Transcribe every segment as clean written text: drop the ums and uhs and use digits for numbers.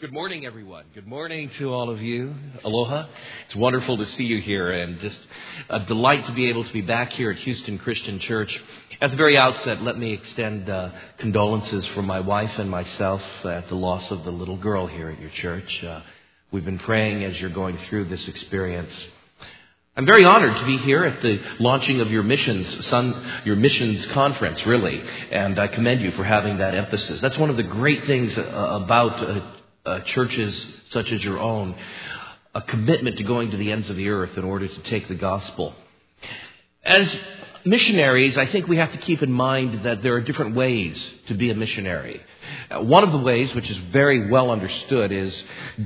Good morning, everyone. Good morning to all of you. Aloha. It's wonderful to see you here, and just a delight to be able to be back here at Houston Christian Church. At the very outset, let me extend condolences from my wife and myself at the loss of the little girl here at your church. We've been praying as you're going through this experience. I'm very honored to be here at the launching of your missions conference, really, and I commend you for having that emphasis. That's one of the great things about churches such as your own, a commitment to going to the ends of the earth in order to take the gospel. As missionaries, I think we have to keep in mind that there are different ways to be a missionary. One of the ways, which is very well understood, is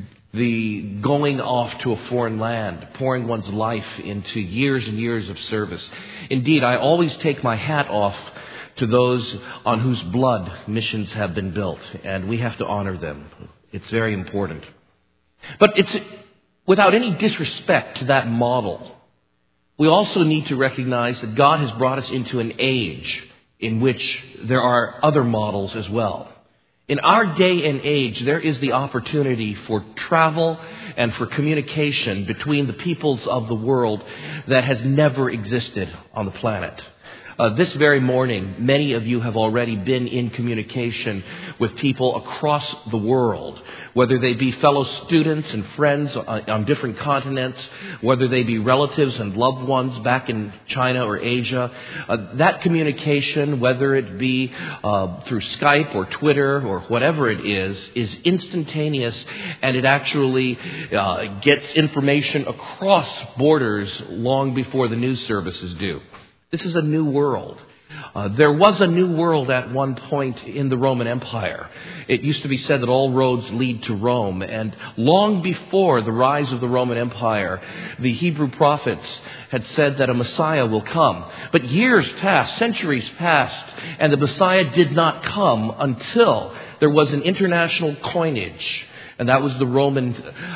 the going off to a foreign land, pouring one's life into years and years of service. Indeed, I always take my hat off to those on whose blood missions have been built, and we have to honor them. It's very important. But it's without any disrespect to that model. We also need to recognize that God has brought us into an age in which there are other models as well. In our day and age, there is the opportunity for travel and for communication between the peoples of the world that has never existed on the planet. This very morning, many of you have already been in communication with people across the world, whether they be fellow students and friends on different continents, whether they be relatives and loved ones back in China or Asia. That communication, whether it be through Skype or Twitter or whatever it is instantaneous, and it actually gets information across borders long before the news services do. This is a new world. There was a new world at one point in the Roman Empire. It used to be said that all roads lead to Rome. And long before the rise of the Roman Empire, the Hebrew prophets had said that a Messiah will come. But years passed, centuries passed, and the Messiah did not come until there was an international coinage. And that was the Roman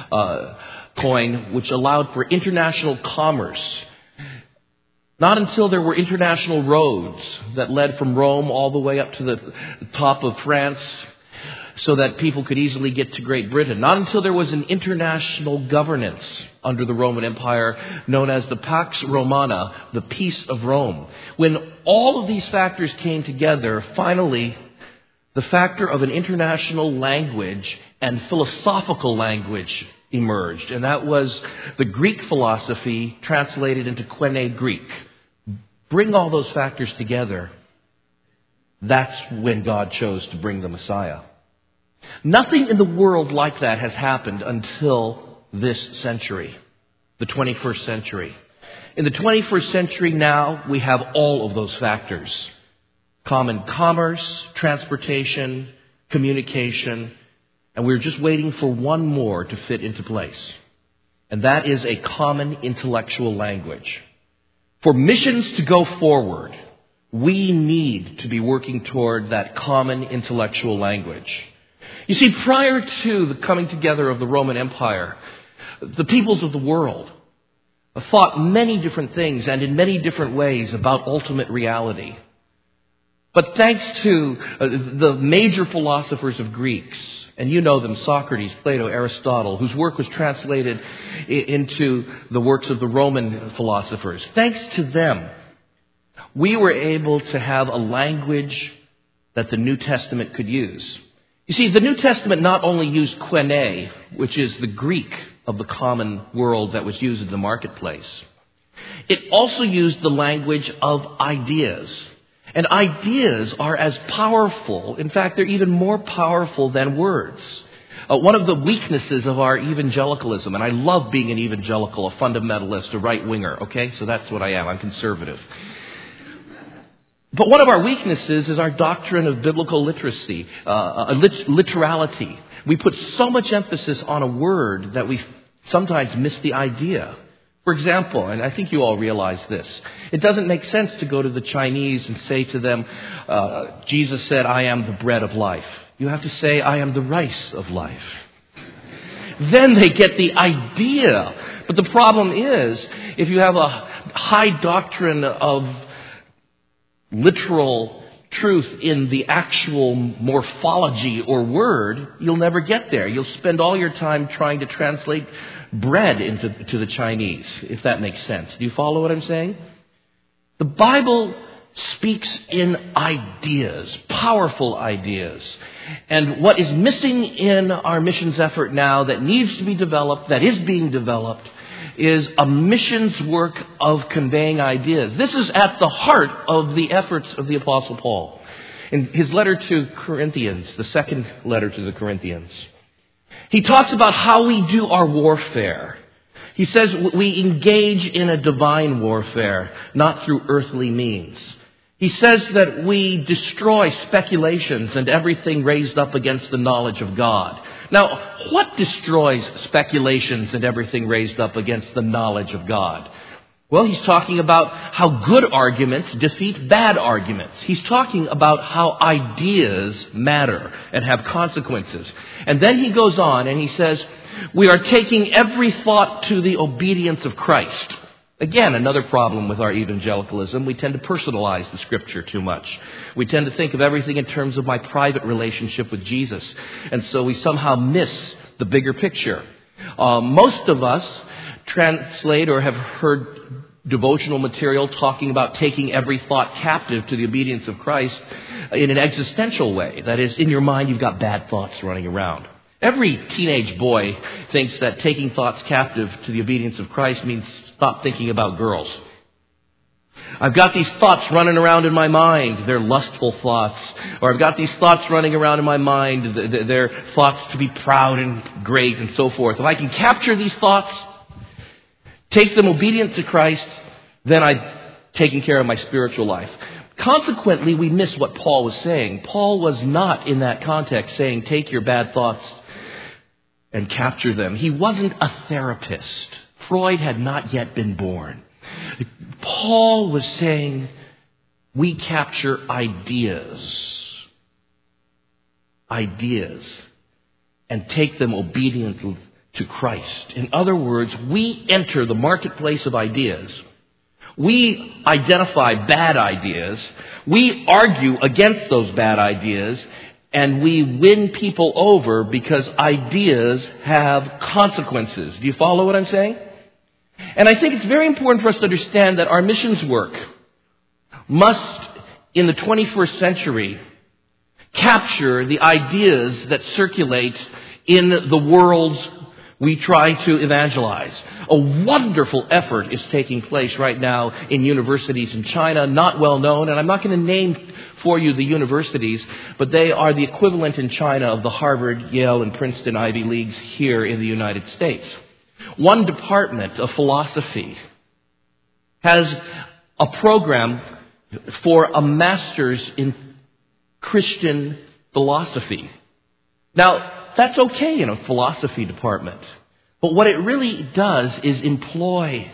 coin, which allowed for international commerce. Not until there were international roads that led from Rome all the way up to the top of France so that people could easily get to Great Britain. Not until there was an international governance under the Roman Empire known as the Pax Romana, the Peace of Rome. When all of these factors came together, finally, the factor of an international language and philosophical language emerged. And that was the Greek philosophy translated into Koine Greek. Bring all those factors together. That's when God chose to bring the Messiah. Nothing in the world like that has happened until this century, the 21st century. In the 21st century now, we have all of those factors. Common commerce, transportation, communication, and we're just waiting for one more to fit into place. And that is a common intellectual language. For missions to go forward, we need to be working toward that common intellectual language. You see, prior to the coming together of the Roman Empire, the peoples of the world thought many different things and in many different ways about ultimate reality. But thanks to the major philosophers of Greeks, and you know them, Socrates, Plato, Aristotle, whose work was translated into the works of the Roman philosophers. Thanks to them, we were able to have a language that the New Testament could use. You see, the New Testament not only used Koine, which is the Greek of the common world that was used in the marketplace. It also used the language of ideas. And ideas are as powerful, in fact, they're even more powerful than words. One of the weaknesses of our evangelicalism, and I love being an evangelical, a fundamentalist, a right-winger, okay? So that's what I am. I'm conservative. But one of our weaknesses is our doctrine of biblical literacy, literality. We put so much emphasis on a word that we sometimes miss the idea. For example, and I think you all realize this, it doesn't make sense to go to the Chinese and say to them, Jesus said, I am the bread of life. You have to say, I am the rice of life. Then they get the idea. But the problem is, if you have a high doctrine of literal truth in the actual morphology or word, you'll never get there. You'll spend all your time trying to translate bread into the Chinese, if that makes sense. Do you follow what I'm saying? The Bible speaks in ideas, powerful ideas. And what is missing in our missions effort now that needs to be developed, that is being developed, is a missions work of conveying ideas. This is at the heart of the efforts of the Apostle Paul. In his letter to Corinthians, the second letter to the Corinthians, he talks about how we do our warfare. He says we engage in a divine warfare, not through earthly means. He says that we destroy speculations and everything raised up against the knowledge of God. Now, what destroys speculations and everything raised up against the knowledge of God? Well, he's talking about how good arguments defeat bad arguments. He's talking about how ideas matter and have consequences. And then he goes on and he says, we are taking every thought to the obedience of Christ. Again, another problem with our evangelicalism. We tend to personalize the Scripture too much. We tend to think of everything in terms of my private relationship with Jesus. And so we somehow miss the bigger picture. Most of us translate or have heard devotional material talking about taking every thought captive to the obedience of Christ in an existential way. That is, in your mind you've got bad thoughts running around. Every teenage boy thinks that taking thoughts captive to the obedience of Christ means stop thinking about girls. I've got these thoughts running around in my mind. They're lustful thoughts. Or I've got these thoughts running around in my mind. They're thoughts to be proud and great and so forth. If I can capture these thoughts, take them obedient to Christ, then I've taken care of my spiritual life. Consequently, we miss what Paul was saying. Paul was not in that context saying, take your bad thoughts and capture them. He wasn't a therapist. Freud had not yet been born. Paul was saying, we capture ideas, and take them obedient to Christ. In other words, we enter the marketplace of ideas. We identify bad ideas. We argue against those bad ideas. And we win people over because ideas have consequences. Do you follow what I'm saying? And I think it's very important for us to understand that our missions work must, in the 21st century, capture the ideas that circulate in the worlds we try to evangelize. A wonderful effort is taking place right now in universities in China, not well known, and I'm not going to name for you the universities, but they are the equivalent in China of the Harvard, Yale, and Princeton Ivy Leagues here in the United States. One department of philosophy has a program for a master's in Christian philosophy. Now, that's okay in a philosophy department. But what it really does is employ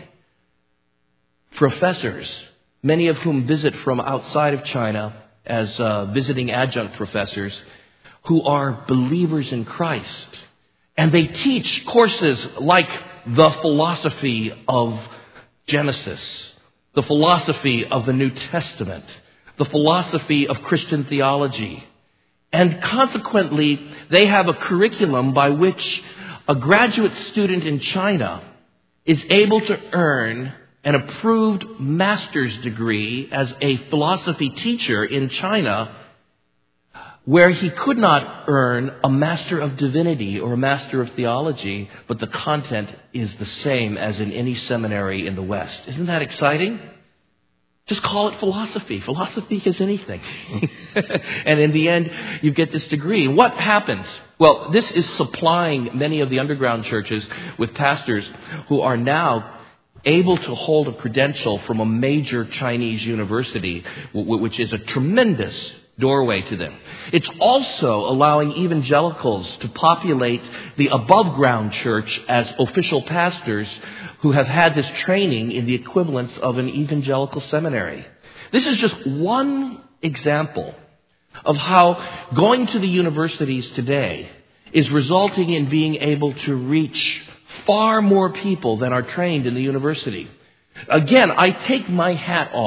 professors, many of whom visit from outside of China as visiting adjunct professors, who are believers in Christ. And they teach courses like the philosophy of Genesis, the philosophy of the New Testament, the philosophy of Christian theology. And consequently, they have a curriculum by which a graduate student in China is able to earn an approved master's degree as a philosophy teacher in China, where he could not earn a Master of Divinity or a Master of Theology, but the content is the same as in any seminary in the West. Isn't that exciting? Just call it philosophy. Philosophy is anything. And in the end, you get this degree. What happens? Well, this is supplying many of the underground churches with pastors who are now able to hold a credential from a major Chinese university, which is a tremendous doorway to them. It's also allowing evangelicals to populate the above-ground church as official pastors who have had this training in the equivalence of an evangelical seminary. This is just one example of how going to the universities today is resulting in being able to reach far more people than are trained in the university. Again, I take my hat off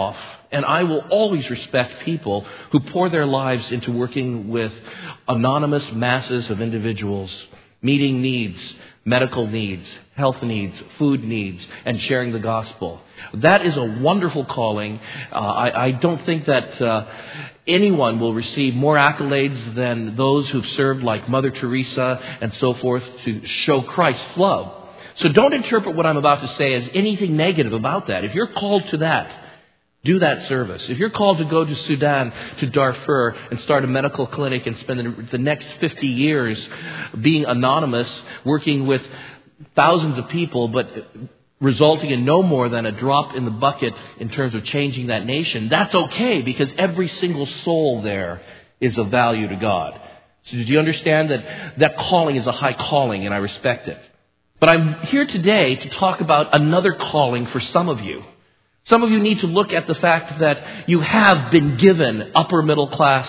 And I will always respect people who pour their lives into working with anonymous masses of individuals, meeting needs, medical needs, health needs, food needs, and sharing the gospel. That is a wonderful calling. I don't think that anyone will receive more accolades than those who've served like Mother Teresa and so forth to show Christ's love. So don't interpret what I'm about to say as anything negative about that. If you're called to that, do that service. If you're called to go to Sudan, to Darfur, and start a medical clinic and spend the next 50 years being anonymous, working with thousands of people, but resulting in no more than a drop in the bucket in terms of changing that nation, that's okay, because every single soul there is of value to God. So do you understand that that calling is a high calling, and I respect it? But I'm here today to talk about another calling for some of you. Some of you need to look at the fact that you have been given upper middle class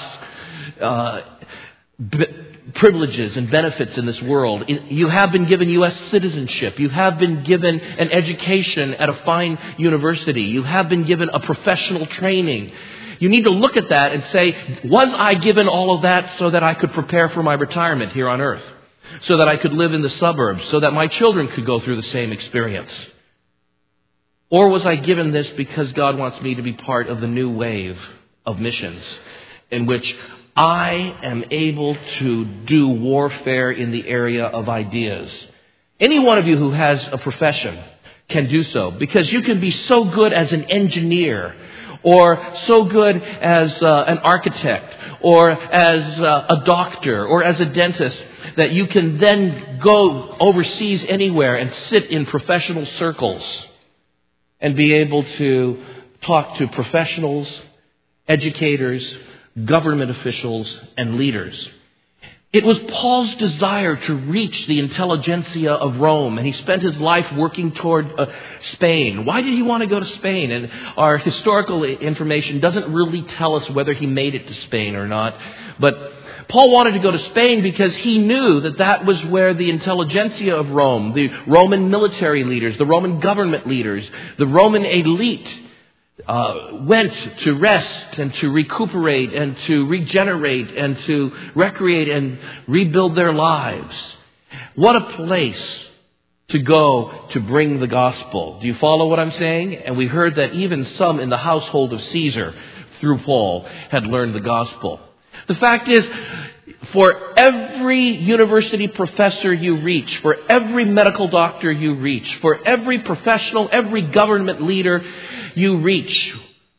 privileges and benefits in this world. You have been given U.S. citizenship. You have been given an education at a fine university. You have been given a professional training. You need to look at that and say, was I given all of that so that I could prepare for my retirement here on earth? So that I could live in the suburbs? So that my children could go through the same experience? Or was I given this because God wants me to be part of the new wave of missions in which I am able to do warfare in the area of ideas? Any one of you who has a profession can do so, because you can be so good as an engineer, or so good as an architect, or as a doctor, or as a dentist, that you can then go overseas anywhere and sit in professional circles and be able to talk to professionals, educators, government officials, and leaders. It was Paul's desire to reach the intelligentsia of Rome, and he spent his life working toward Spain. Why did he want to go to Spain? And our historical information doesn't really tell us whether he made it to Spain or not. But Paul wanted to go to Spain because he knew that that was where the intelligentsia of Rome, the Roman military leaders, the Roman government leaders, the Roman elite went to rest and to recuperate and to regenerate and to recreate and rebuild their lives. What a place to go to bring the gospel. Do you follow what I'm saying? And we heard that even some in the household of Caesar, through Paul, had learned the gospel. The fact is, for every university professor you reach, for every medical doctor you reach, for every professional, every government leader you reach,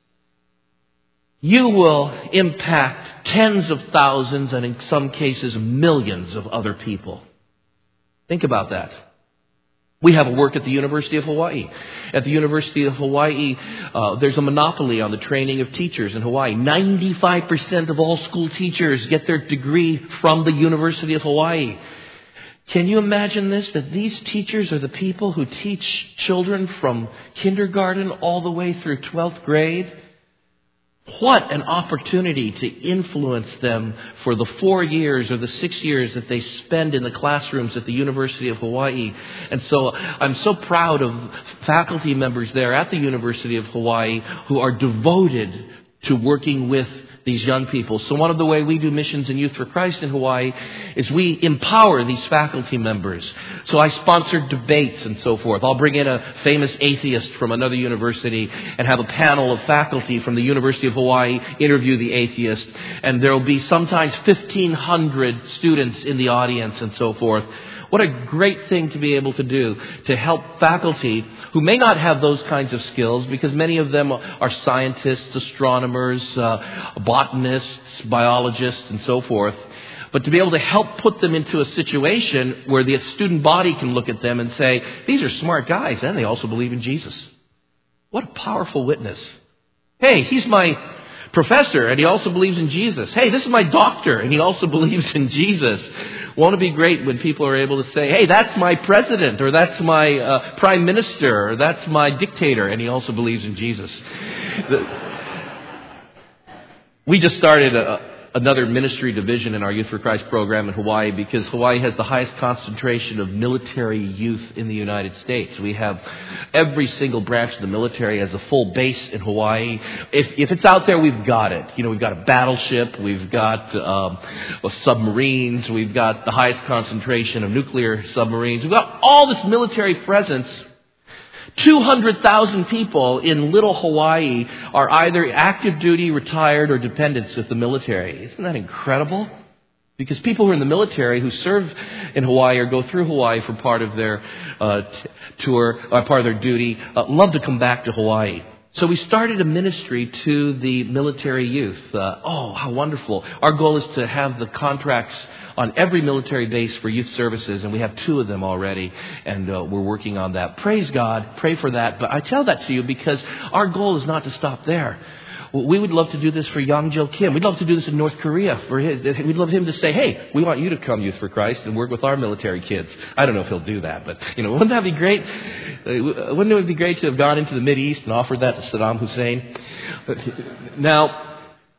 you will impact tens of thousands and in some cases millions of other people. Think about that. We have a work at the University of Hawaii. At the University of Hawaii, there's a monopoly on the training of teachers in Hawaii. 95% of all school teachers get their degree from the University of Hawaii. Can you imagine this? That these teachers are the people who teach children from kindergarten all the way through 12th grade? What an opportunity to influence them for the 4 years or the 6 years that they spend in the classrooms at the University of Hawaii. And so I'm so proud of faculty members there at the University of Hawaii who are devoted to working with these young people. So one of the ways we do missions and Youth for Christ in Hawaii is we empower these faculty members. So I sponsor debates and so forth. I'll bring in a famous atheist from another university and have a panel of faculty from the University of Hawaii interview the atheist. And there will be sometimes 1,500 students in the audience and so forth. What a great thing to be able to do to help faculty who may not have those kinds of skills, because many of them are scientists, astronomers, botanists, biologists, and so forth. But to be able to help put them into a situation where the student body can look at them and say, these are smart guys, and they also believe in Jesus. What a powerful witness. Hey, he's my professor, and he also believes in Jesus. Hey, this is my doctor, and he also believes in Jesus. Won't it be great when people are able to say, hey, that's my president, or that's my prime minister, or that's my dictator, and he also believes in Jesus. We just started another ministry division in our Youth for Christ program in Hawaii because Hawaii has the highest concentration of military youth in the United States. We have every single branch of the military as a full base in Hawaii. If it's out there, we've got it. We've got a battleship, we've got submarines, we've got the highest concentration of nuclear submarines. We've got all this military presence. 200,000 people in little Hawaii are either active duty, retired, or dependents with the military. Isn't that incredible? Because people who are in the military who serve in Hawaii or go through Hawaii for part of their tour, or part of their duty, love to come back to Hawaii. So we started a ministry to the military youth. How wonderful. Our goal is to have the contracts on every military base for youth services, and we have 2 of them already, and we're working on that. Praise God. Pray for that. But I tell that to you because our goal is not to stop there. We would love to do this for Young-Jil Kim. We'd love to do this in North Korea. We'd love him to say, hey, we want you to come Youth for Christ and work with our military kids. I don't know if he'll do that, but, wouldn't that be great? Wouldn't it be great to have gone into the Mideast and offered that to Saddam Hussein? Now,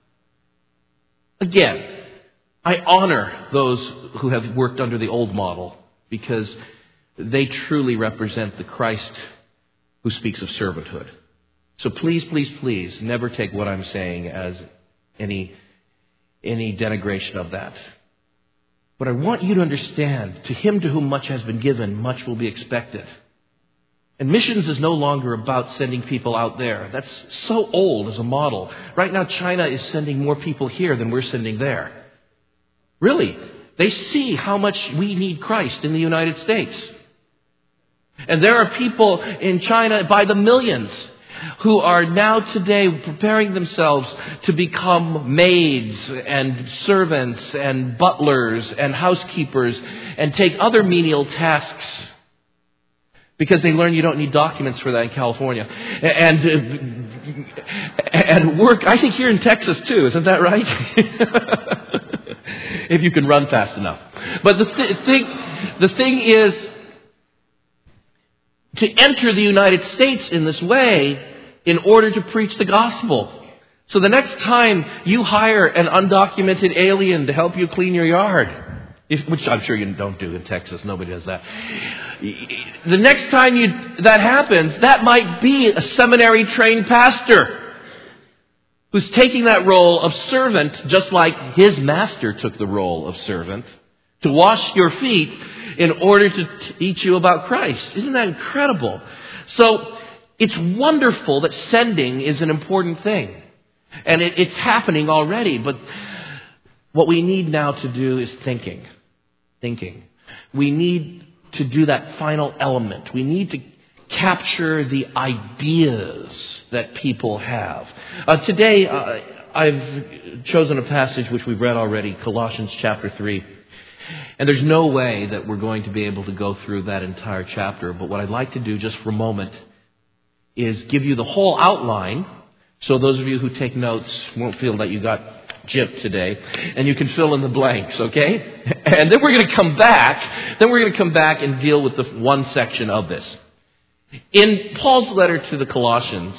again, I honor those who have worked under the old model because they truly represent the Christ who speaks of servanthood. So please, please, please never take what I'm saying as any denigration of that. But I want you to understand, to him to whom much has been given, much will be expected. And missions is no longer about sending people out there. That's so old as a model. Right now, China is sending more people here than we're sending there. Really. They see how much we need Christ in the United States. And there are people in China by the millions who are now today preparing themselves to become maids and servants and butlers and housekeepers and take other menial tasks because they learn you don't need documents for that in California. And work, I think here in Texas too, isn't that right? If you can run fast enough. But the thing is, to enter the United States in this way in order to preach the gospel. So the next time you hire an undocumented alien to help you clean your yard, which I'm sure you don't do in Texas, nobody does that. The next time that happens, that might be a seminary-trained pastor who's taking that role of servant, just like his master took the role of servant, to wash your feet in order to teach you about Christ. Isn't that incredible? So it's wonderful that sending is an important thing. And it's happening already. But what we need now to do is thinking. We need to do that final element. We need to capture the ideas that people have. Today, I've chosen a passage which we've read already, Colossians chapter 3. And there's no way that we're going to be able to go through that entire chapter. But what I'd like to do just for a moment is give you the whole outline so those of you who take notes won't feel that you got gypped today. And you can fill in the blanks, okay? And then we're going to come back. And deal with the one section of this. In Paul's letter to the Colossians,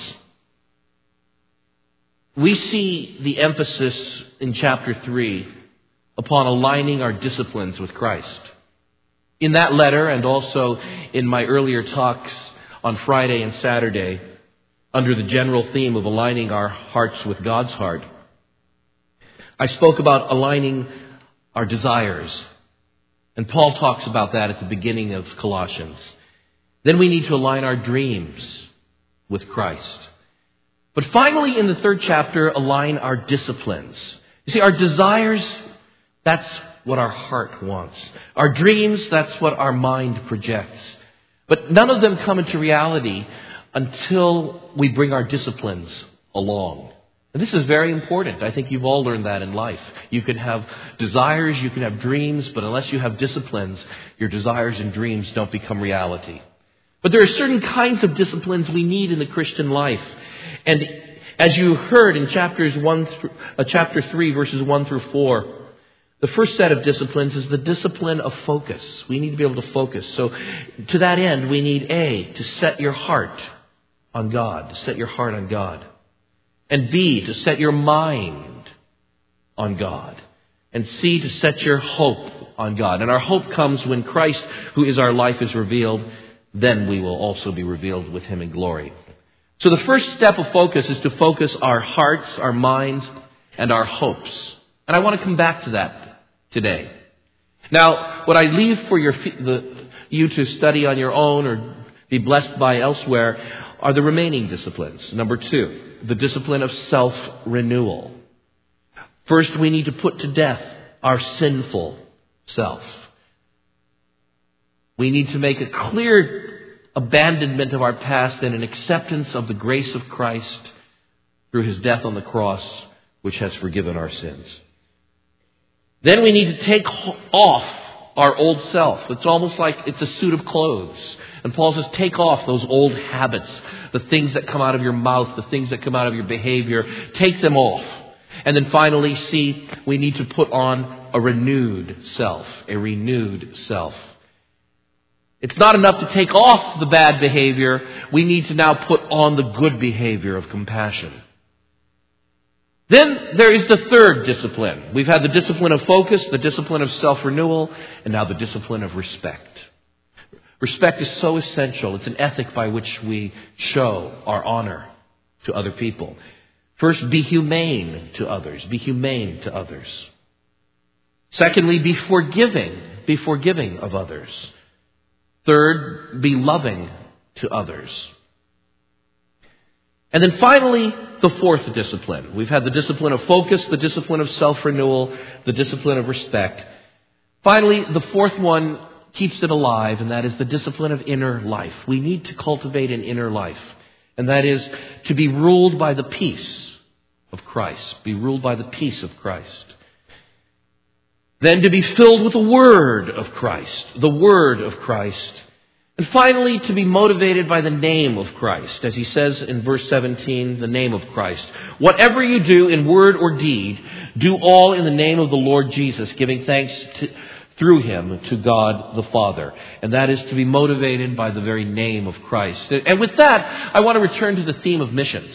we see the emphasis in chapter 3 upon aligning our disciplines with Christ. In that letter, and also in my earlier talks on Friday and Saturday, under the general theme of aligning our hearts with God's heart, I spoke about aligning our desires. And Paul talks about that at the beginning of Colossians. Then we need to align our dreams with Christ. But finally, in the 3rd chapter, align our disciplines. You see, our desires, that's what our heart wants. Our dreams, that's what our mind projects. But none of them come into reality until we bring our disciplines along. And this is very important. I think you've all learned that in life. You can have desires, you can have dreams, but unless you have disciplines, your desires and dreams don't become reality. But there are certain kinds of disciplines we need in the Christian life. And as you heard in chapter 3, verses 1 through 4, the first set of disciplines is the discipline of focus. We need to be able to focus. So to that end, we need to set your heart on God, to set your heart on God. And B, to set your mind on God. And C, to set your hope on God. And our hope comes when Christ, who is our life, is revealed. Then we will also be revealed with him in glory. So the first step of focus is to focus our hearts, our minds, and our hopes. And I want to come back to that today. Now, what I leave for you to study on your own or be blessed by elsewhere are the remaining disciplines. Number 2, the discipline of self-renewal. First, we need to put to death our sinful self. We need to make a clear abandonment of our past and an acceptance of the grace of Christ through his death on the cross, which has forgiven our sins. Then we need to take off our old self. It's almost like it's a suit of clothes. And Paul says, take off those old habits, the things that come out of your mouth, the things that come out of your behavior. Take them off. And then finally, C, we need to put on a renewed self. A renewed self. It's not enough to take off the bad behavior. We need to now put on the good behavior of compassion. Then there is the third discipline. We've had the discipline of focus, the discipline of self-renewal, and now the discipline of respect. Respect is so essential. It's an ethic by which we show our honor to other people. First, be humane to others. Be humane to others. Secondly, be forgiving. Be forgiving of others. Third, be loving to others. And then finally, the fourth discipline. We've had the discipline of focus, the discipline of self-renewal, the discipline of respect. Finally, the fourth one keeps it alive, and that is the discipline of inner life. We need to cultivate an inner life, and that is to be ruled by the peace of Christ. Be ruled by the peace of Christ. Then to be filled with the Word of Christ. The Word of Christ. And finally, to be motivated by the name of Christ. As he says in verse 17, the name of Christ. Whatever you do in word or deed, do all in the name of the Lord Jesus, giving thanks through him to God the Father. And that is to be motivated by the very name of Christ. And with that, I want to return to the theme of missions.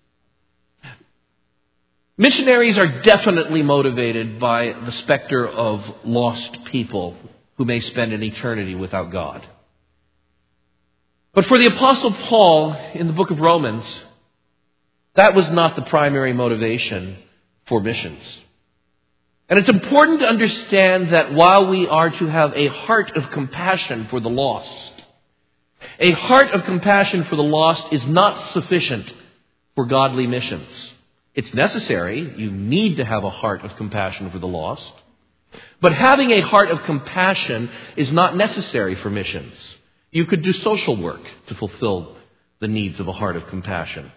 Missionaries are definitely motivated by the specter of lost people who may spend an eternity without God. But for the Apostle Paul in the book of Romans, that was not the primary motivation for missions. And it's important to understand that while we are to have a heart of compassion for the lost, a heart of compassion for the lost is not sufficient for godly missions. It's necessary. You need to have a heart of compassion for the lost. But having a heart of compassion is not necessary for missions. You could do social work to fulfill the needs of a heart of compassion.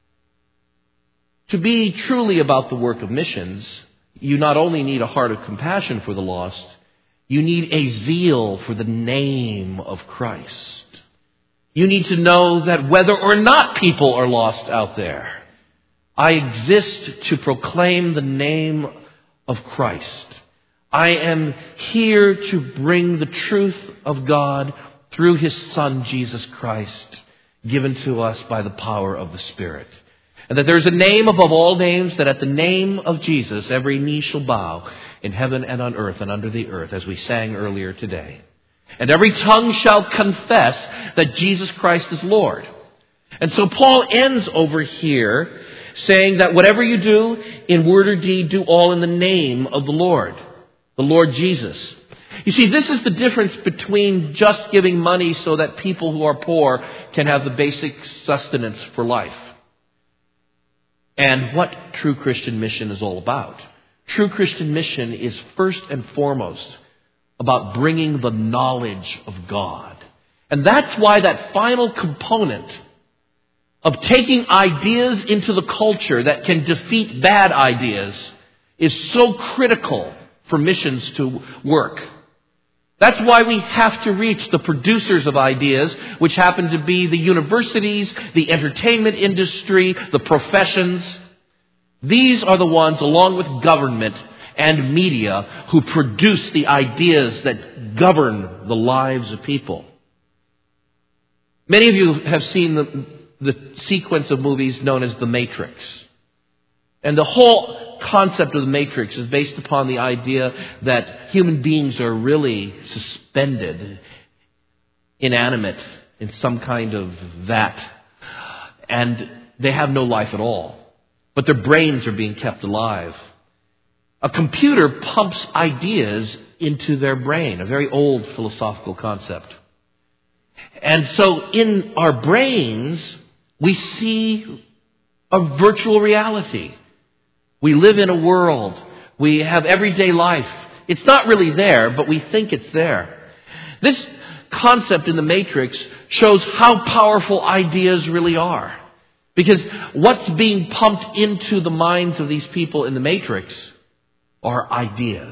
To be truly about the work of missions, you not only need a heart of compassion for the lost, you need a zeal for the name of Christ. You need to know that whether or not people are lost out there, I exist to proclaim the name of Christ. I am here to bring the truth of God through his Son, Jesus Christ, given to us by the power of the Spirit. And that there is a name above all names, that at the name of Jesus, every knee shall bow in heaven and on earth and under the earth, as we sang earlier today. And every tongue shall confess that Jesus Christ is Lord. And so Paul ends over here saying that whatever you do in word or deed, do all in the name of the Lord Jesus. You see, this is the difference between just giving money so that people who are poor can have the basic sustenance for life, and what true Christian mission is all about. True Christian mission is first and foremost about bringing the knowledge of God. And that's why that final component of taking ideas into the culture that can defeat bad ideas is so critical for missions to work. That's why we have to reach the producers of ideas, which happen to be the universities, the entertainment industry, the professions. These are the ones, along with government and media, who produce the ideas that govern the lives of people. Many of you have seen the sequence of movies known as The Matrix. And the whole concept of the Matrix is based upon the idea that human beings are really suspended, inanimate, in some kind of vat. And they have no life at all. But their brains are being kept alive. A computer pumps ideas into their brain, a very old philosophical concept. And so in our brains, we see a virtual reality. We live in a world. We have everyday life. It's not really there, but we think it's there. This concept in the Matrix shows how powerful ideas really are. Because what's being pumped into the minds of these people in the Matrix are ideas.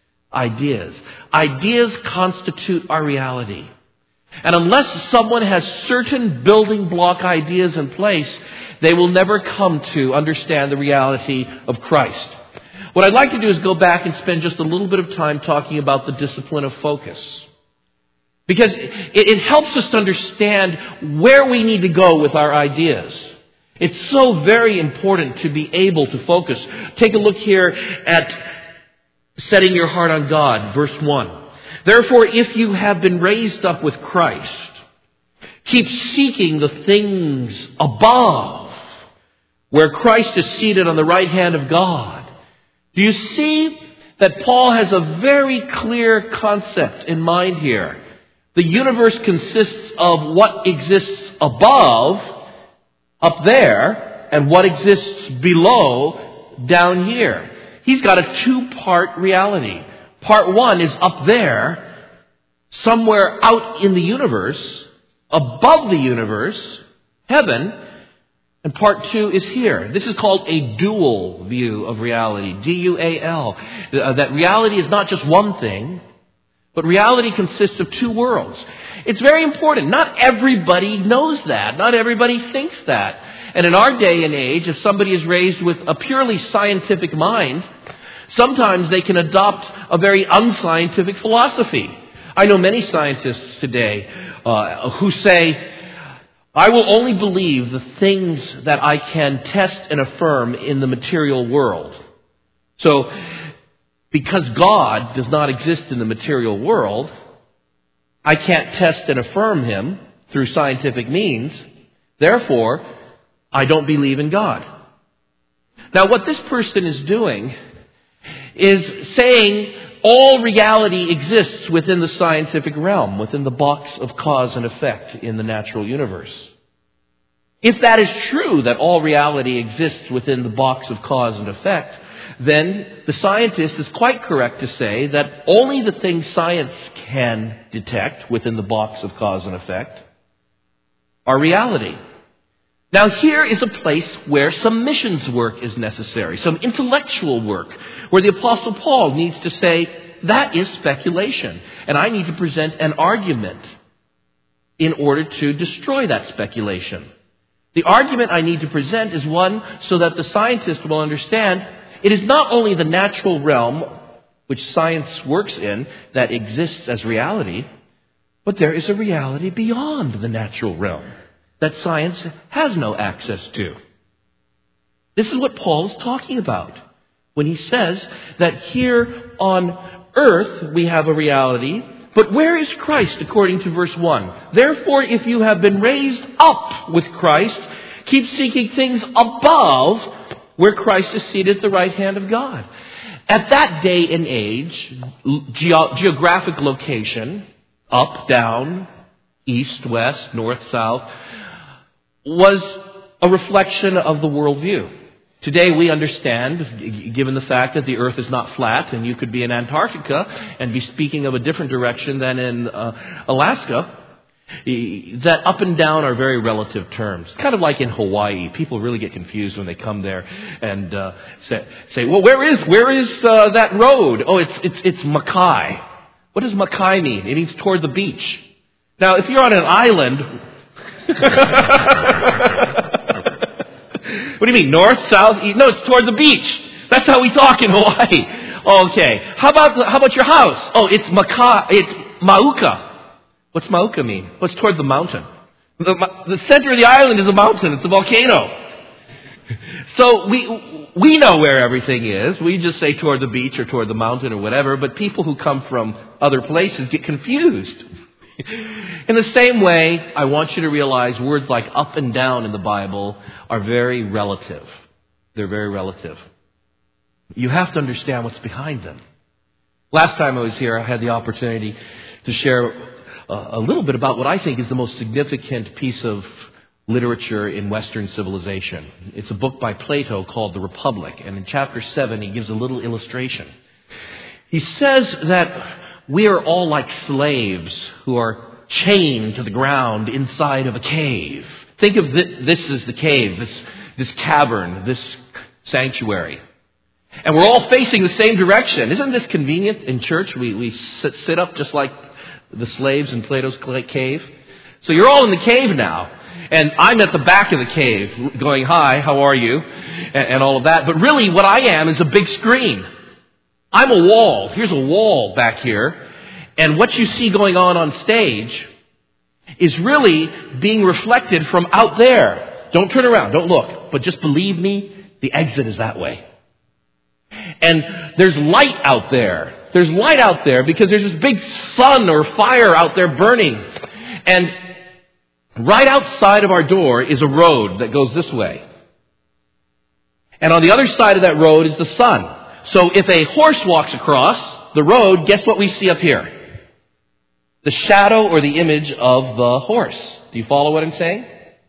Ideas. Ideas constitute our reality. And unless someone has certain building block ideas in place, they will never come to understand the reality of Christ. What I'd like to do is go back and spend just a little bit of time talking about the discipline of focus. Because it helps us to understand where we need to go with our ideas. It's so very important to be able to focus. Take a look here at setting your heart on God, verse 1. Therefore, if you have been raised up with Christ, keep seeking the things above, where Christ is seated on the right hand of God. Do you see that Paul has a very clear concept in mind here? The universe consists of what exists above, up there, and what exists below, down here. He's got a two-part reality. Part one is up there, somewhere out in the universe, above the universe, heaven, and part two is here. This is called a dual view of reality, D-U-A-L. That reality is not just one thing, but reality consists of two worlds. It's very important. Not everybody knows that. Not everybody thinks that. And in our day and age, if somebody is raised with a purely scientific mind, sometimes they can adopt a very unscientific philosophy. I know many scientists today who say, I will only believe the things that I can test and affirm in the material world. So, because God does not exist in the material world, I can't test and affirm Him through scientific means. Therefore, I don't believe in God. Now, what this person is doing is saying all reality exists within the scientific realm, within the box of cause and effect in the natural universe. If that is true, that all reality exists within the box of cause and effect, then the scientist is quite correct to say that only the things science can detect within the box of cause and effect are reality. Now here is a place where some missions work is necessary, some intellectual work, where the Apostle Paul needs to say, that is speculation, and I need to present an argument in order to destroy that speculation. The argument I need to present is one so that the scientist will understand it is not only the natural realm, which science works in, that exists as reality, but there is a reality beyond the natural realm that science has no access to. This is what Paul is talking about when he says that here on earth we have a reality, but where is Christ according to verse 1? Therefore, if you have been raised up with Christ, keep seeking things above where Christ is seated at the right hand of God. At that day and age, geographic location, up, down, east, west, north, south, was a reflection of the worldview. Today we understand, given the fact that the earth is not flat and you could be in Antarctica and be speaking of a different direction than in Alaska, that up and down are very relative terms. Kind of like in Hawaii. People really get confused when they come there and say, well, where is that road? Oh, it's Mackay. What does Mackay mean? It means toward the beach. Now, if you're on an island, what do you mean? North, south, east? No, it's toward the beach. That's how we talk in Hawaii. Okay. How about your house? Oh, it's Mauka. What's Mauka mean? Well, it's toward the mountain. The center of the island is a mountain. It's a volcano. So we know where everything is. We just say toward the beach or toward the mountain or whatever, but people who come from other places get confused. In the same way, I want you to realize words like up and down in the Bible are very relative. They're very relative. You have to understand what's behind them. Last time I was here, I had the opportunity to share a little bit about what I think is the most significant piece of literature in Western civilization. It's a book by Plato called The Republic, and in chapter 7 he gives a little illustration. He says that we are all like slaves who are chained to the ground inside of a cave. Think of this as the cave, this cavern, this sanctuary. And we're all facing the same direction. Isn't this convenient in church? We sit up just like the slaves in Plato's cave. So you're all in the cave now. And I'm at the back of the cave going, hi, how are you? And all of that. But really what I am is a big screen. I'm a wall. Here's a wall back here. And what you see going on stage is really being reflected from out there. Don't turn around. Don't look. But just believe me, the exit is that way. And there's light out there. There's light out there because there's this big sun or fire out there burning. And right outside of our door is a road that goes this way. And on the other side of that road is the sun. So if a horse walks across the road, guess what we see up here? The shadow or the image of the horse. Do you follow what I'm saying?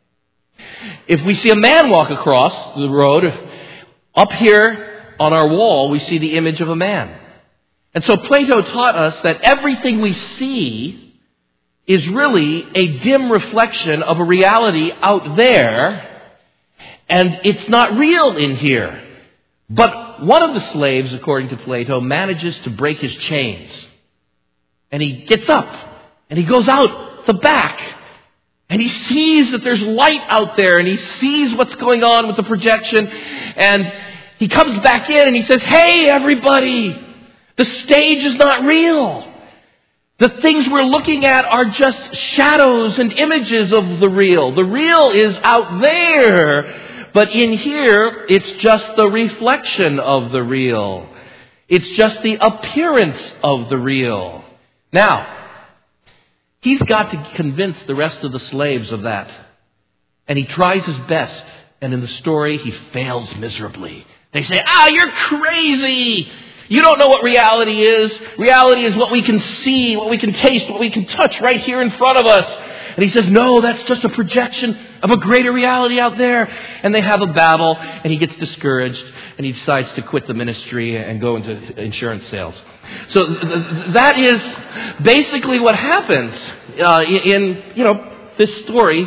If we see a man walk across the road, up here on our wall, we see the image of a man. And so Plato taught us that everything we see is really a dim reflection of a reality out there, and it's not real in here. But one of the slaves, according to Plato, manages to break his chains. And he gets up, and he goes out the back, and he sees that there's light out there, and he sees what's going on with the projection, and he comes back in, and he says, hey, everybody, the stage is not real. The things we're looking at are just shadows and images of the real. The real is out there. But in here, it's just the reflection of the real. It's just the appearance of the real. Now, he's got to convince the rest of the slaves of that. And he tries his best. And in the story, he fails miserably. They say, you're crazy. You don't know what reality is. Reality is what we can see, what we can taste, what we can touch right here in front of us. And he says, no, that's just a projection of a greater reality out there. And they have a battle, and he gets discouraged, and he decides to quit the ministry and go into insurance sales. So that is basically what happens in this story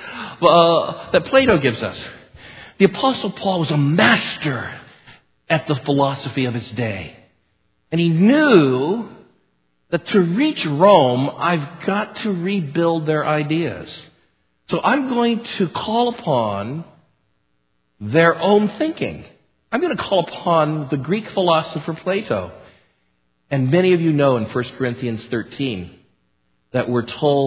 that Plato gives us. The Apostle Paul was a master at the philosophy of his day. And he knew that to reach Rome, I've got to rebuild their ideas. So I'm going to call upon their own thinking. I'm going to call upon the Greek philosopher Plato. And many of you know in 1 Corinthians 13 that we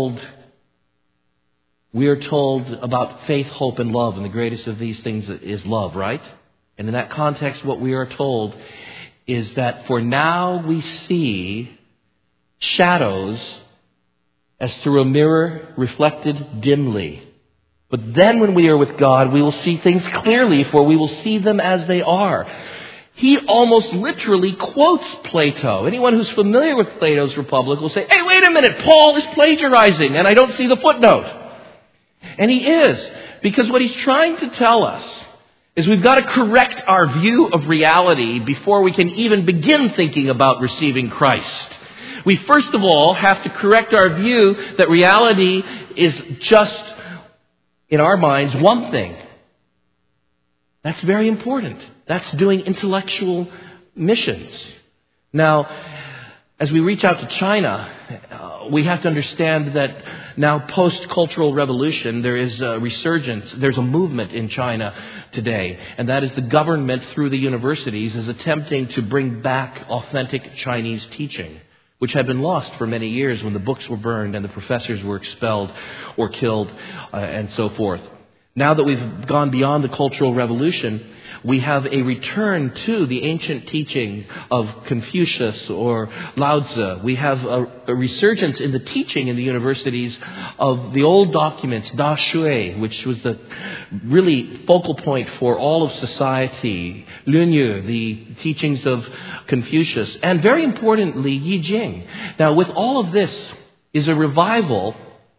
are told about faith, hope, and love. And the greatest of these things is love, right? And in that context, what we are told is that for now we see shadows as through a mirror reflected dimly. But then when we are with God, we will see things clearly, for we will see them as they are. He almost literally quotes Plato. Anyone who's familiar with Plato's Republic will say, hey, wait a minute, Paul is plagiarizing, and I don't see the footnote. And he is, because what he's trying to tell us is we've got to correct our view of reality before we can even begin thinking about receiving Christ. We first of all have to correct our view that reality is just, in our minds, one thing. That's very important. That's doing intellectual missions. Now, as we reach out to China, we have to understand that now post-cultural revolution, there is a resurgence. There's a movement in China today, and that is the government through the universities is attempting to bring back authentic Chinese teaching, which had been lost for many years when the books were burned and the professors were expelled or killed and so forth. Now that we've gone beyond the Cultural Revolution, we have a return to the ancient teaching of Confucius or Lao Tzu. We have a resurgence in the teaching in the universities of the old documents, Da Shui, which was the really focal point for all of society, Lunyu, the teachings of Confucius, and very importantly, Yi Jing. Now, with all of this is a revival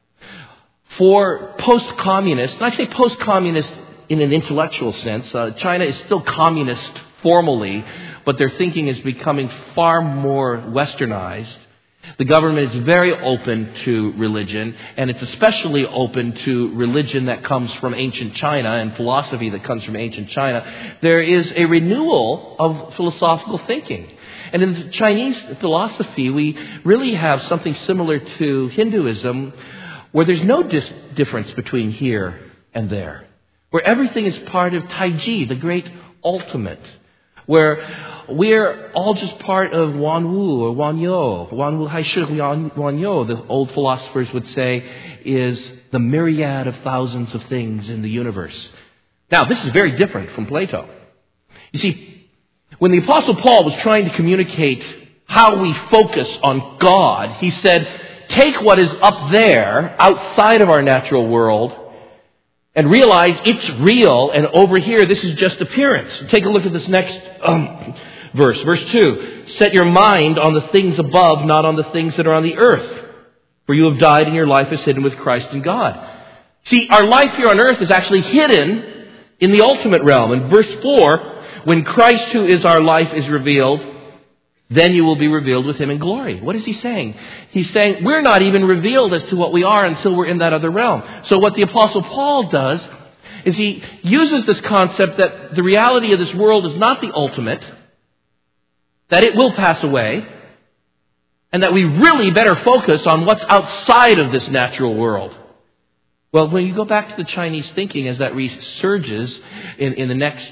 for post-communist, and I say post-communist in an intellectual sense. China is still communist formally, but their thinking is becoming far more westernized. The government is very open to religion, and it's especially open to religion that comes from ancient China and philosophy that comes from ancient China. There is a renewal of philosophical thinking. And in the Chinese philosophy, we really have something similar to Hinduism, where there's no difference between here and there, where everythyo is part of Taiji, the great ultimate, where we're all just part of Wan Wu or Wan Yo. Wan Wu Hai Shi Wan Yo, the old philosophers would say, is the myriad of thousands of things in the universe. Now, this is very different from Plato. You see, when the Apostle Paul was trying to communicate how we focus on God, he said, take what is up there, outside of our natural world, and realize it's real, and over here, this is just appearance. Take a look at this next verse. Verse 2. Set your mind on the things above, not on the things that are on the earth. For you have died, and your life is hidden with Christ in God. See, our life here on earth is actually hidden in the ultimate realm. In verse 4, when Christ, who is our life, is revealed, then you will be revealed with him in glory. What is he saying? He's saying we're not even revealed as to what we are until we're in that other realm. So what the Apostle Paul does is he uses this concept that the reality of this world is not the ultimate, that it will pass away, and that we really better focus on what's outside of this natural world. Well, when you go back to the Chinese thinking as that resurges in the next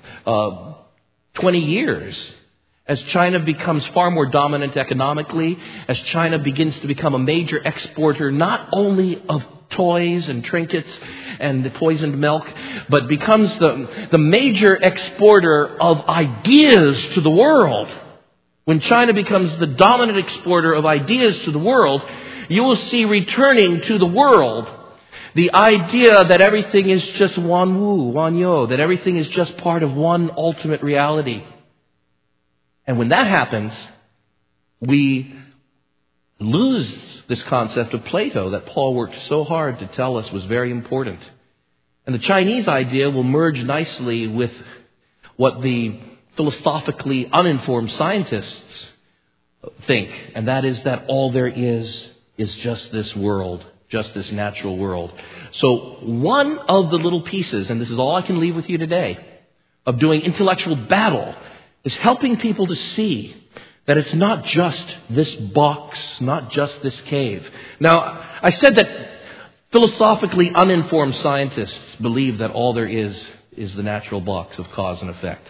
20 years, as China becomes far more dominant economically, as China begins to become a major exporter not only of toys and trinkets and the poisoned milk, but becomes the major exporter of ideas to the world. When China becomes the dominant exporter of ideas to the world, you will see returning to the world the idea that everything is just Wan Wu, Wan Yo, that everything is just part of one ultimate reality. And when that happens, we lose this concept of Plato that Paul worked so hard to tell us was very important. And the Chinese idea will merge nicely with what the philosophically uninformed scientists think, and that is that all there is just this world, just this natural world. So one of the little pieces, and this is all I can leave with you today, of doing intellectual battle is helping people to see that it's not just this box, not just this cave. Now, I said that philosophically uninformed scientists believe that all there is the natural box of cause and effect.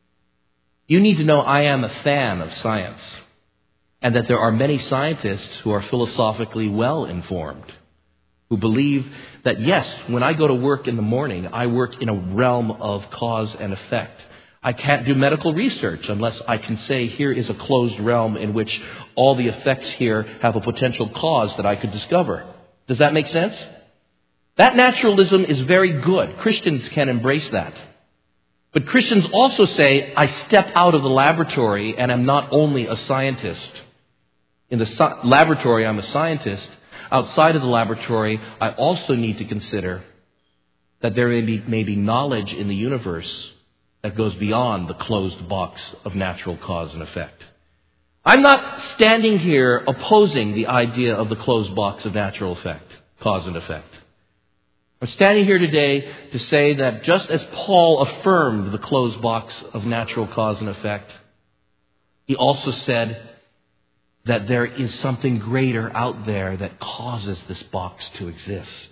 You need to know I am a fan of science, and that there are many scientists who are philosophically well informed, who believe that yes, when I go to work in the morning, I work in a realm of cause and effect. I can't do medical research unless I can say here is a closed realm in which all the effects here have a potential cause that I could discover. Does that make sense? That naturalism is very good. Christians can embrace that. But Christians also say, I step out of the laboratory and am not only a scientist. In the laboratory, I'm a scientist. Outside of the laboratory, I also need to consider that there may be knowledge in the universe that goes beyond the closed box of natural cause and effect. I'm not standing here opposing the idea of the closed box of natural effect, cause and effect. I'm standing here today to say that just as Paul affirmed the closed box of natural cause and effect, he also said that there is something greater out there that causes this box to exist.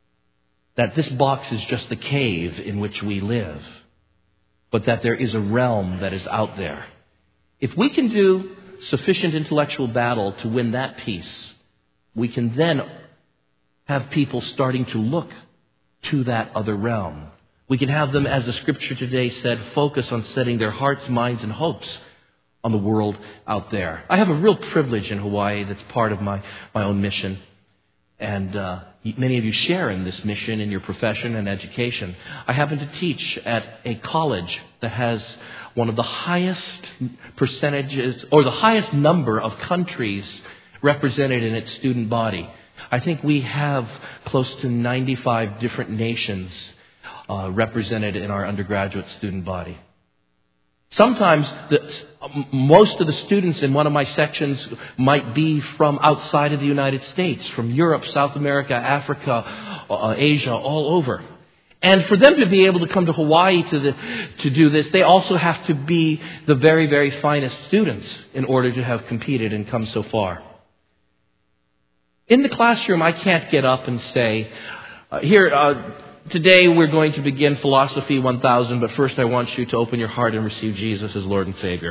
That this box is just the cave in which we live, but that there is a realm that is out there. If we can do sufficient intellectual battle to win that piece, we can then have people starting to look to that other realm. We can have them, as the scripture today said, focus on setting their hearts, minds, and hopes on the world out there. I have a real privilege in Hawaii that's part of my own mission. And many of you share in this mission in your profession and education. I happen to teach at a college that has one of the highest percentages, or the highest number of countries represented in its student body. I think we have close to 95 different nations represented in our undergraduate student body. Sometimes most of the students in one of my sections might be from outside of the United States, from Europe, South America, Africa, Asia, all over. And for them to be able to come to Hawaii to do this, they also have to be the very, very finest students in order to have competed and come so far. In the classroom, I can't get up and say, today we're going to begin Philosophy 1000, but first I want you to open your heart and receive Jesus as Lord and Savior.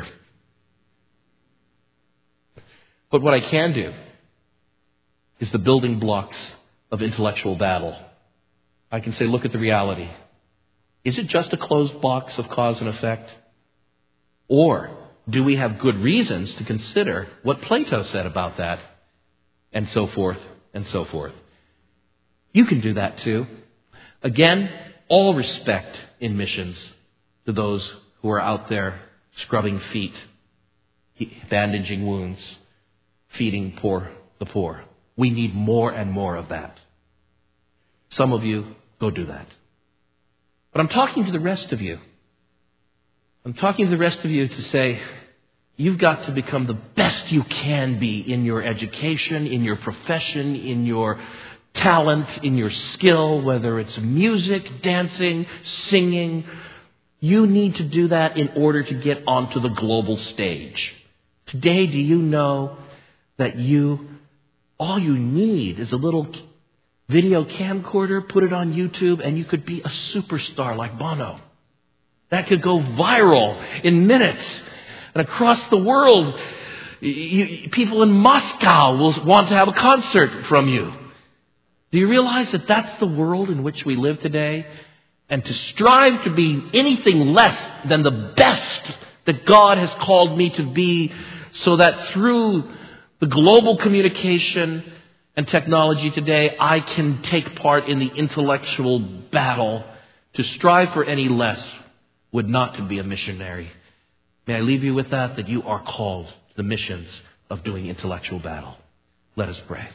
But what I can do is the building blocks of intellectual battle. I can say, look at the reality. Is it just a closed box of cause and effect? Or do we have good reasons to consider what Plato said about that? And so forth, and so forth. You can do that too. Again, all respect in missions to those who are out there scrubbing feet, bandaging wounds, feeding the poor. We need more and more of that. Some of you, go do that. But I'm talking to the rest of you. I'm talking to the rest of you to say, you've got to become the best you can be in your education, in your profession, in your talent, in your skill, whether it's music, dancing, singing. You need to do that in order to get onto the global stage. Today, do you know that all you need is a little video camcorder, put it on YouTube, and you could be a superstar like Bono. That could go viral in minutes. And across the world, people in Moscow will want to have a concert from you. Do you realize that that's the world in which we live today? And to strive to be anything less than the best that God has called me to be, so that through the global communication and technology today, I can take part in the intellectual battle. To strive for any less would not to be a missionary. May I leave you with that you are called to the missions of doing intellectual battle. Let us pray.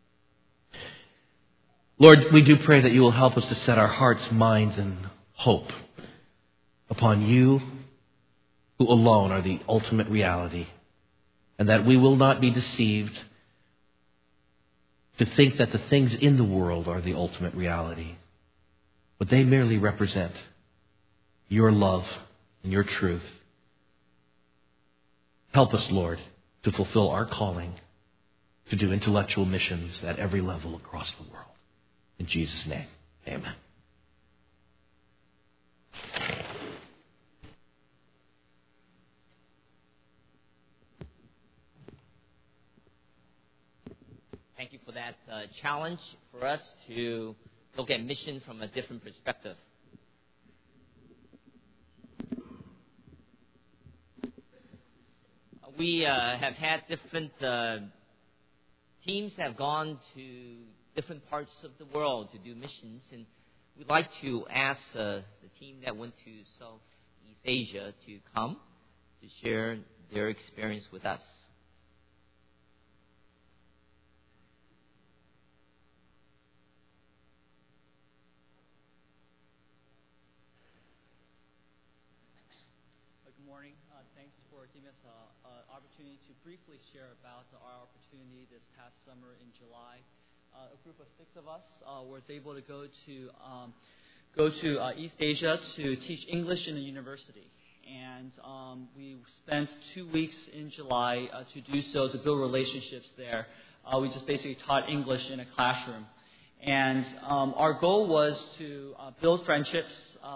Lord, we do pray that you will help us to set our hearts, minds, and hope upon you, who alone are the ultimate reality, and that we will not be deceived to think that the things in the world are the ultimate reality, but they merely represent your love and your truth. Help us, Lord, to fulfill our calling to do intellectual missions at every level across the world. In Jesus' name, amen. Thank you for that challenge for us to look at mission from a different perspective. We have had different teams that have gone to different parts of the world to do missions, and we'd like to ask the team that went to Southeast Asia to come to share their experience with us. Good morning. Thanks for giving us an opportunity to briefly share about our opportunity this past summer in July. A group of 6 of us was able to go to East Asia to teach English in a university. And we spent 2 weeks in July to do so, to build relationships there. We just basically taught English in a classroom. And our goal was to build friendships.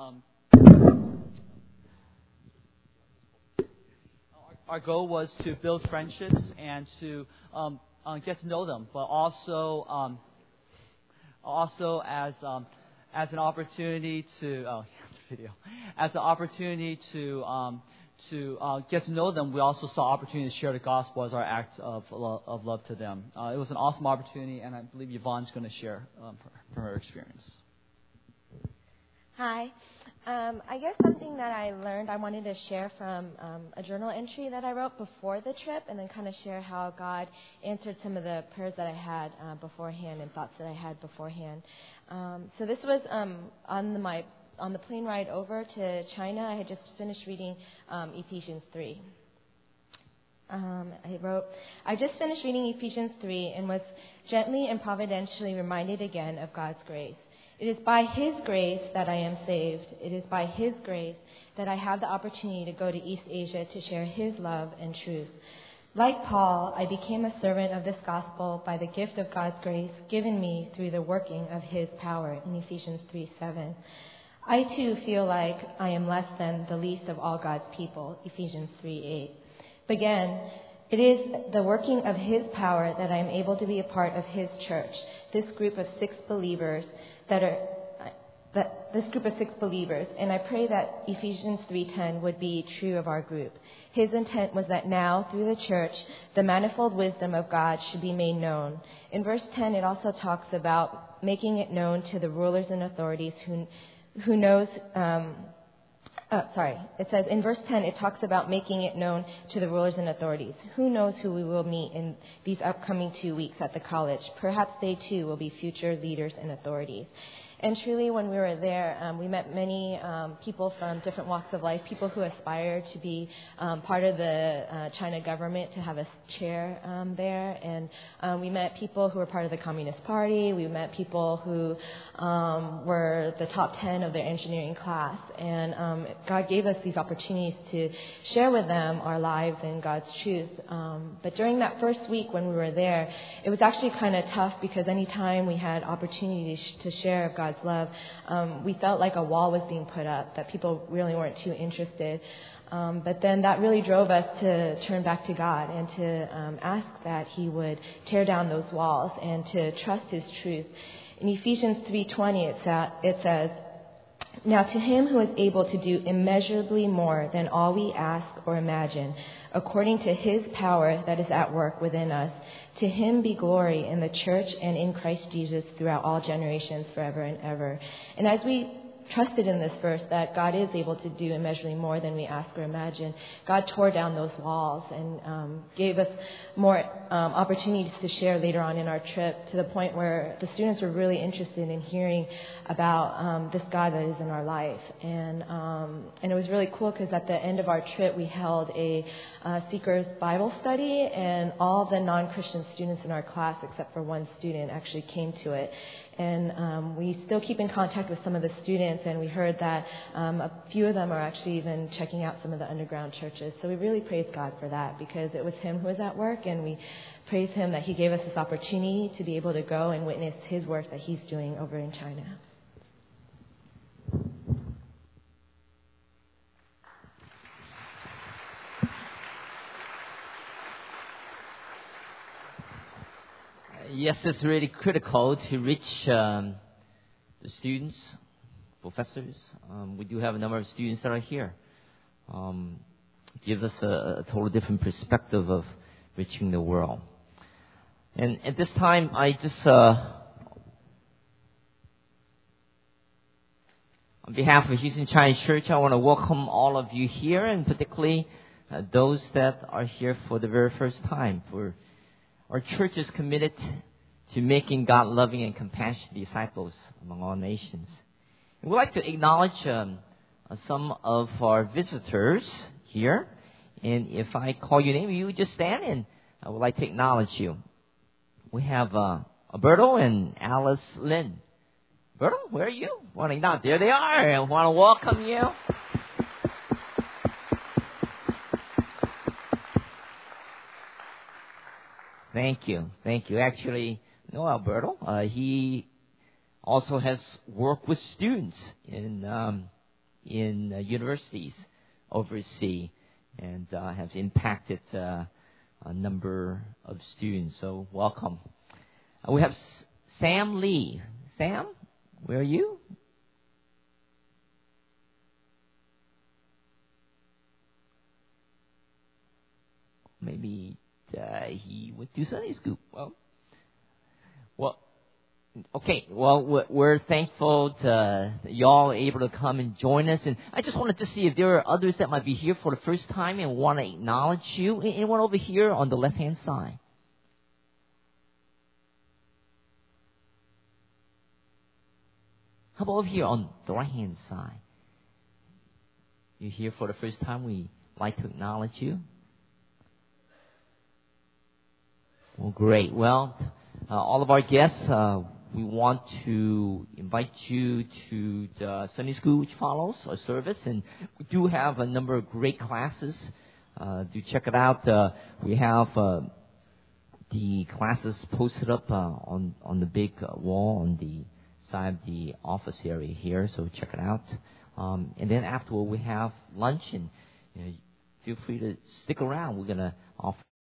Our goal was to build friendships and to get to know them, but also as as an opportunity to get to know them. We also saw opportunity to share the gospel as our act of love to them. It was an awesome opportunity, and I believe Yvonne's going to share from her experience. Hi. I guess something that I learned I wanted to share from a journal entry that I wrote before the trip, and then kind of share how God answered some of the prayers that I had beforehand and thoughts that I had beforehand. So this was on the plane ride over to China. I had just finished reading Ephesians 3. I wrote, I just finished reading Ephesians 3 and was gently and providentially reminded again of God's grace. It is by His grace that I am saved. It is by His grace that I have the opportunity to go to East Asia to share His love and truth. Like Paul, I became a servant of this gospel by the gift of God's grace given me through the working of His power in Ephesians 3:7. I too feel like I am less than the least of all God's people, Ephesians 3:8. But again, it is the working of His power that I am able to be a part of His church, this group of six believers, and I pray that Ephesians 3:10 would be true of our group. His intent was that now, through the church, the manifold wisdom of God should be made known. In verse 10, it also talks about making it known to the rulers and authorities who knows. It says in verse 10, it talks about making it known to the rulers and authorities. Who knows who we will meet in these upcoming 2 weeks at the college? Perhaps they too will be future leaders and authorities. And truly, when we were there, we met many people from different walks of life, people who aspire to be part of the China government, to have a chair there. And we met people who were part of the Communist Party. We met people who were the top 10 of their engineering class. And God gave us these opportunities to share with them our lives and God's truth. But during that first week when we were there, it was actually kind of tough, because anytime we had opportunities to share of God's love, we felt like a wall was being put up, that people really weren't too interested. But then that really drove us to turn back to God and to ask that He would tear down those walls and to trust His truth. In Ephesians 3:20, it says, now to Him who is able to do immeasurably more than all we ask or imagine, according to His power that is at work within us, to Him be glory in the church and in Christ Jesus throughout all generations, forever and ever. And as we trusted in this verse that God is able to do immeasurably more than we ask or imagine, God tore down those walls and gave us more opportunities to share later on in our trip, to the point where the students were really interested in hearing about this God that is in our life. And it was really cool, because at the end of our trip we held a Seekers Bible study, and all the non-Christian students in our class, except for one student, actually came to it. And we still keep in contact with some of the students, and we heard that a few of them are actually even checking out some of the underground churches. So we really praise God for that, because it was Him who was at work, and we praise Him that He gave us this opportunity to be able to go and witness His work that He's doing over in China. Yes, it's really critical to reach the students, professors. We do have a number of students that are here. Give us a totally different perspective of reaching the world. And at this time, I just, on behalf of Houston Chinese Church, I want to welcome all of you here, and particularly those that are here for the very first time. For our church is committed to making God-loving and compassionate disciples among all nations. And we'd like to acknowledge some of our visitors here. And if I call your name, you just stand, and I would like to acknowledge you. We have Alberto and Alice Lynn. Alberto, where are you? There they are. I want to welcome you. Thank you. Actually, no, Alberto. He also has worked with students in universities overseas, and has impacted a number of students. So welcome. We have Sam Lee. Sam, where are you? maybe he went to Sunday school. Well, okay. Well, we're thankful to y'all able to come and join us. And I just wanted to see if there are others that might be here for the first time and want to acknowledge you. Anyone over here on the left-hand side? How about over here on the right-hand side? You're here for the first time. We like to acknowledge you. Well, great. Well, all of our guests, we want to invite you to the Sunday school which follows our service, and we do have a number of great classes. Do check it out. We have the classes posted up on the big wall on the side of the office area here, so check it out. And then afterward, we have lunch, and feel free to stick around. We're going to offer